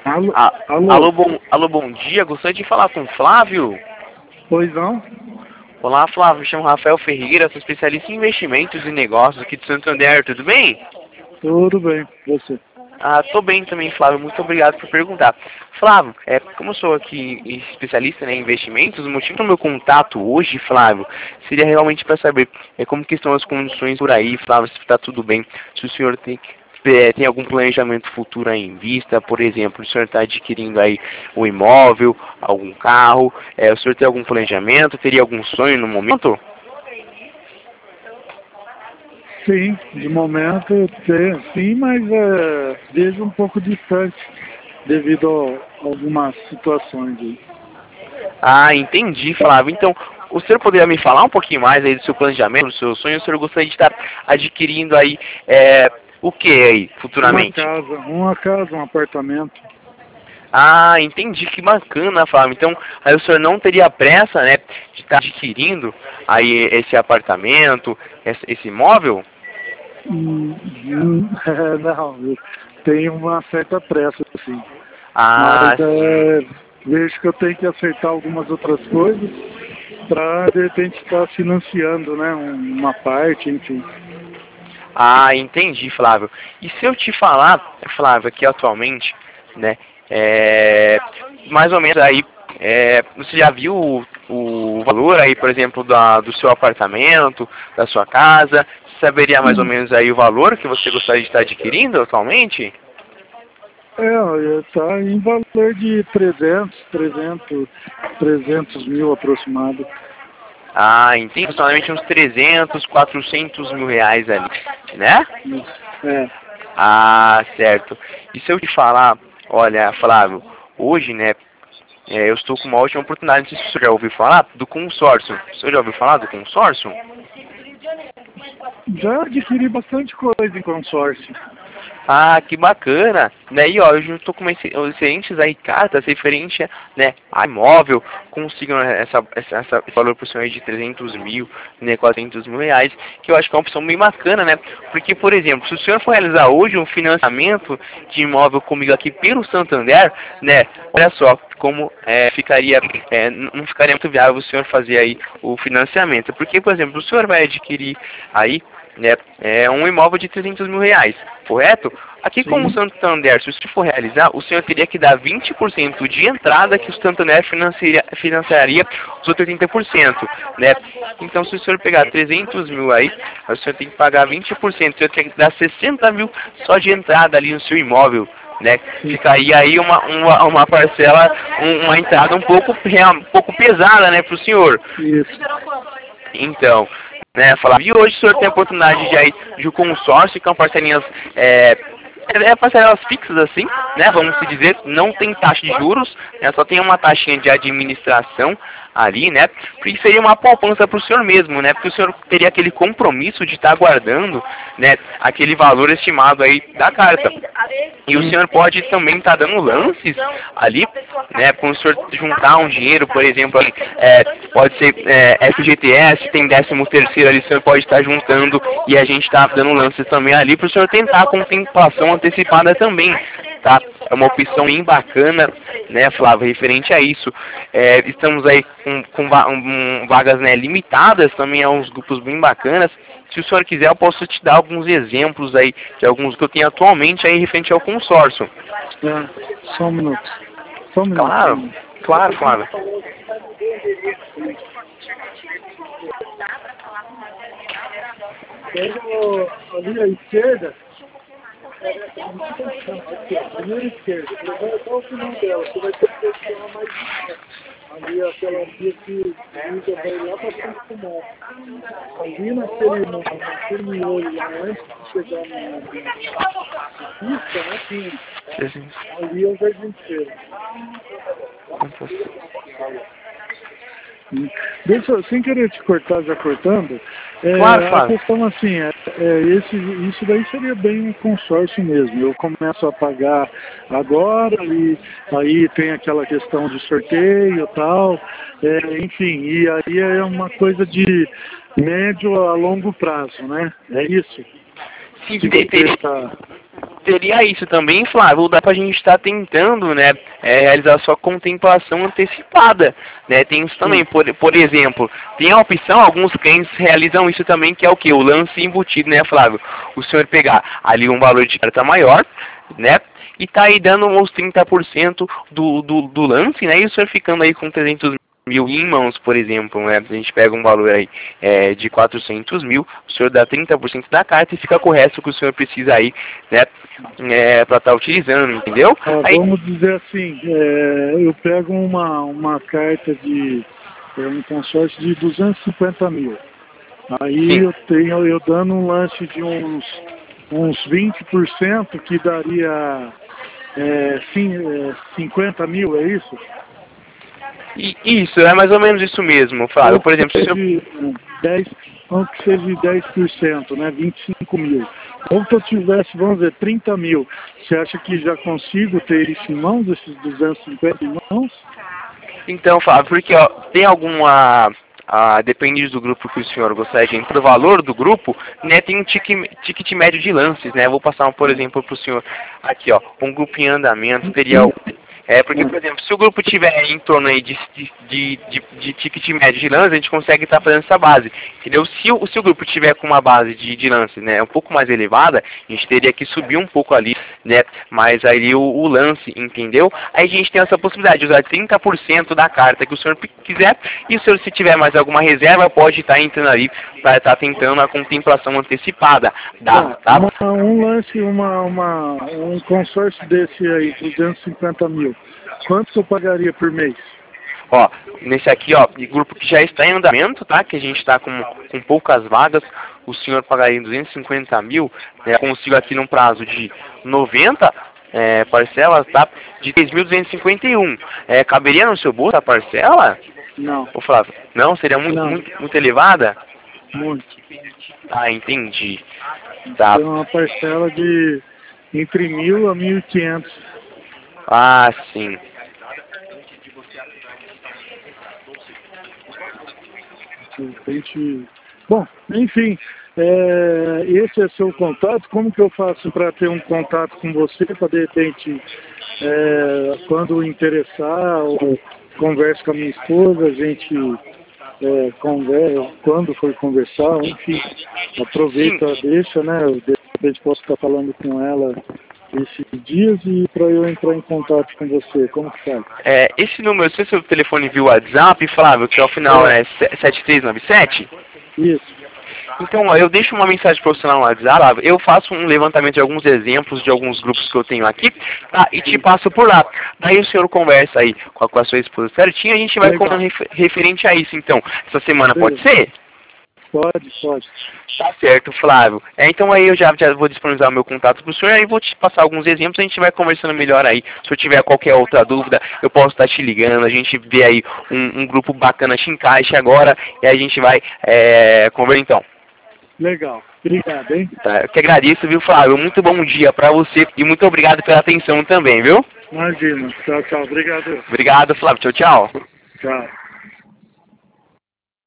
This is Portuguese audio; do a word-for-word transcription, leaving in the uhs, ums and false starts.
Alô? Ah, Alô? alô, bom, alô, bom dia. Gostaria de falar com o Flávio. Pois não? Olá, Flávio. Me chamo Rafael Ferreira, sou especialista em investimentos e negócios aqui de Santander. Tudo bem? Tudo bem, você. Ah, tô bem também, Flávio. Muito obrigado por perguntar. Flávio, é, como eu sou aqui especialista, né, em investimentos, o motivo do meu contato hoje, Flávio, seria realmente para saber é, como que estão as condições por aí, Flávio, se está tudo bem, se o senhor tem, é, tem algum planejamento futuro aí em vista, por exemplo, o senhor está adquirindo aí um imóvel, algum carro, é, o senhor tem algum planejamento, teria algum sonho no momento? Sim, de momento eu tenho, sim, mas é, vejo um pouco distante devido a algumas situações aí. Ah, entendi, Flávio. Então, o senhor poderia me falar um pouquinho mais aí do seu planejamento, do seu sonho? O senhor gostaria de estar adquirindo aí é, o que aí, Uma futuramente? casa, uma casa, um apartamento. Ah, entendi, que bacana, Flávio. Então, aí o senhor não teria pressa, né, de estar adquirindo aí esse apartamento, esse, esse imóvel? Hum, hum, é, não, eu tenho uma certa pressa, sim. Mas Ah, sim. é, vejo que eu tenho que acertar algumas outras coisas para de repente estar financiando, né, um- uma parte, enfim. Ah, entendi, Flávio. E se eu te falar, Flávio, que atualmente, né, é, mais ou menos aí, é, você já viu o, o valor aí, por exemplo, da, do seu apartamento, da sua casa? Você saberia mais ou menos aí o valor que você gostaria de estar adquirindo atualmente? É, está em valor de trezentos, trezentos, trezentos mil aproximado. Ah, entendi, aproximadamente uns trezentos, quatrocentos mil reais ali, né? É, Ah, certo. E se eu te falar, olha, Flávio, hoje, né, é, eu estou com uma ótima oportunidade, não sei se o senhor já ouviu falar, do consórcio. O senhor já ouviu falar do consórcio? já adquiri bastante coisa em consórcio. Ah, que bacana. Daí, ó, eu já estou com exce- excelentes aí cartas referente, né, a imóvel, consigam essa, essa, essa esse valor por senhor aí de trezentos mil, né, quatrocentos mil reais, que eu acho que é uma opção bem bacana, né? Porque, por exemplo, se o senhor for realizar hoje um financiamento de imóvel comigo aqui pelo Santander, né, olha só como é, ficaria, é, n- não ficaria muito viável o senhor fazer aí o financiamento. Porque, por exemplo, o senhor vai adquirir aí, né, é um imóvel de trezentos mil reais, correto? Aqui como o Sim, Santander, se o senhor for realizar, o senhor teria que dar vinte por cento de entrada que o Santander financiaria, financiaria os outros oitenta por cento, né? Então, se o senhor pegar trezentos mil aí, o senhor tem que pagar vinte por cento, o senhor tem que dar sessenta mil só de entrada ali no seu imóvel, né? sim, Ficaria aí uma, uma, uma parcela, um- uma entrada um pouco, real- um pouco pesada, né, para o senhor. isso. Então, né, falar, e hoje o senhor tem a oportunidade de aí de um consórcio com parcelinhas, é, é parcelas fixas assim, né, vamos se dizer, não tem taxa de juros, né, só tem uma taxinha de administração ali, né, porque seria uma poupança para o senhor mesmo, né, porque o senhor teria aquele compromisso de estar guardando, né, aquele valor estimado aí da carta. E o Sim. senhor pode também estar dando lances ali, né, quando o senhor juntar um dinheiro, por exemplo, ali, é, pode ser é, F G T S, tem décimo terceiro ali, o senhor pode estar juntando e a gente está dando lances também ali para o senhor tentar a contemplação antecipada também, tá? É uma opção bem bacana, né, Flávio, referente a isso. É, estamos aí com, com va um, vagas, né, limitadas, também há uns grupos bem bacanas. Se o senhor quiser, eu posso te dar alguns exemplos aí, de alguns que eu tenho atualmente aí referente ao consórcio. É, só um minuto. Só um minuto, só um Claro, minuto. claro, Flávio. Pega ali à esquerda, aqui, ó, primeira esquerda, você vai até o final dela, você vai ter que posicionar mais de mal. Ali aquela via que liga, vai lá para frente do mar. Ali naquele, na- naquele miolo lá, antes de chegar na, na pista, né, ali é o Jardim Feira. Hum. Deixa, eu- sem querer te cortar, já cortando, Claro, é, a Flávio. questão assim, é, é, esse, isso daí seria bem um consórcio mesmo. Eu começo a pagar agora e aí tem aquela questão de sorteio e tal, é, enfim, e aí é uma coisa de médio a longo prazo, né? É isso Sim, que te- você teria, está... teria isso também, Flávio, dá pra gente estar tentando, né, é, realizar sua contemplação antecipada, né, tem isso também, por, por exemplo, tem a opção, alguns clientes realizam isso também, que é o que? O lance embutido, né, Flávio? O senhor pegar ali um valor de carta maior, né, e tá aí dando uns trinta por cento do, do, do lance, né, e o senhor ficando aí com trezentos mil em mãos, por exemplo, né? A gente pega um valor aí é, de quatrocentos mil, o senhor dá trinta por cento da carta e fica com o resto que o senhor precisa aí, né, é, para estar tá utilizando, entendeu? Ah, Aí, vamos dizer assim, é, eu pego uma, uma carta de é, um consórcio de duzentos e cinquenta mil. Aí sim. eu tenho, eu dando um lance de uns, uns vinte por cento que daria é, sim, é, cinquenta mil, é isso? E, isso, é mais ou menos isso mesmo, Flávio. Por exemplo, se o senhor... de dez, vamos que seja de dez por cento, né? vinte e cinco mil. Ou que eu tivesse, vamos dizer, trinta mil. Você acha que já consigo ter isso em mãos, esses duzentos e cinquenta em mãos? Então, Flávio, porque ó, tem alguma... Ah, depende do grupo que o senhor gostaria de entrar, do valor do grupo, né, tem um ticket, ticket médio de lances, né, vou passar, um, por exemplo, para o senhor, aqui, ó, um grupo em andamento, teria o... É, porque, por exemplo, se o grupo tiver em torno aí de, de, de, de, de ticket médio de lance, a gente consegue estar fazendo essa base, entendeu? Se o, se o grupo tiver com uma base de, de lance, né, um pouco mais elevada, a gente teria que subir um pouco ali, né, mas aí o, o lance, entendeu? Aí a gente tem essa possibilidade de usar trinta por cento da carta que o senhor quiser, e o senhor, se tiver mais alguma reserva, pode estar entrando ali para estar tentando a contemplação antecipada, da, tá? Uma, um lance, uma, uma, um consórcio desse aí, duzentos e cinquenta mil. Quanto que eu pagaria por mês? Ó, nesse aqui, ó, de grupo que já está em andamento, tá? Que a gente está com, com poucas vagas, o senhor pagaria duzentos e cinquenta mil, né? Consigo aqui num prazo de noventa é, parcelas, tá? De três mil duzentos e cinquenta e um. É, caberia no seu bolso a parcela? Não. Ô, Flávio, não? Seria muito, Não. muito, muito elevada? Muito. Ah, entendi. Tá. Tem uma parcela de entre mil a mil e quinhentos. Ah, sim. De repente... Bom, enfim, é, esse é seu contato. Como que eu faço para ter um contato com você, para de repente, é, quando interessar, ou converso com a minha esposa, a gente é, conversa, quando for conversar, enfim, aproveita, Sim. deixa, né? Eu, de repente posso estar falando com ela esses dias e para eu entrar em contato com você, como que faz? É, esse número, se o seu telefone viu o WhatsApp, Flávio, que ao final é, é sete três nove sete? Isso. Então, ó, eu deixo uma mensagem profissional no WhatsApp, Flávio, eu faço um levantamento de alguns exemplos de alguns grupos que eu tenho aqui, tá? E te passo por lá. Daí o senhor conversa aí com a, com a sua esposa certinho, a gente vai conversando refer, referente a isso, então. Essa semana Sim. pode ser? Pode, pode. Tá certo, Flávio. É, então aí eu já, já vou disponibilizar o meu contato pro senhor, aí vou te passar alguns exemplos, a gente vai conversando melhor aí. Se eu tiver qualquer outra dúvida, eu posso estar te ligando, a gente vê aí um, um grupo bacana te encaixe agora, e a gente vai é, conversar então. Legal. Obrigado, hein? Tá, eu que agradeço, viu, Flávio? Muito bom dia pra você e muito obrigado pela atenção também, viu? Imagina. Tchau, tchau. Obrigado. Obrigado, Flávio. Tchau, tchau. Tchau.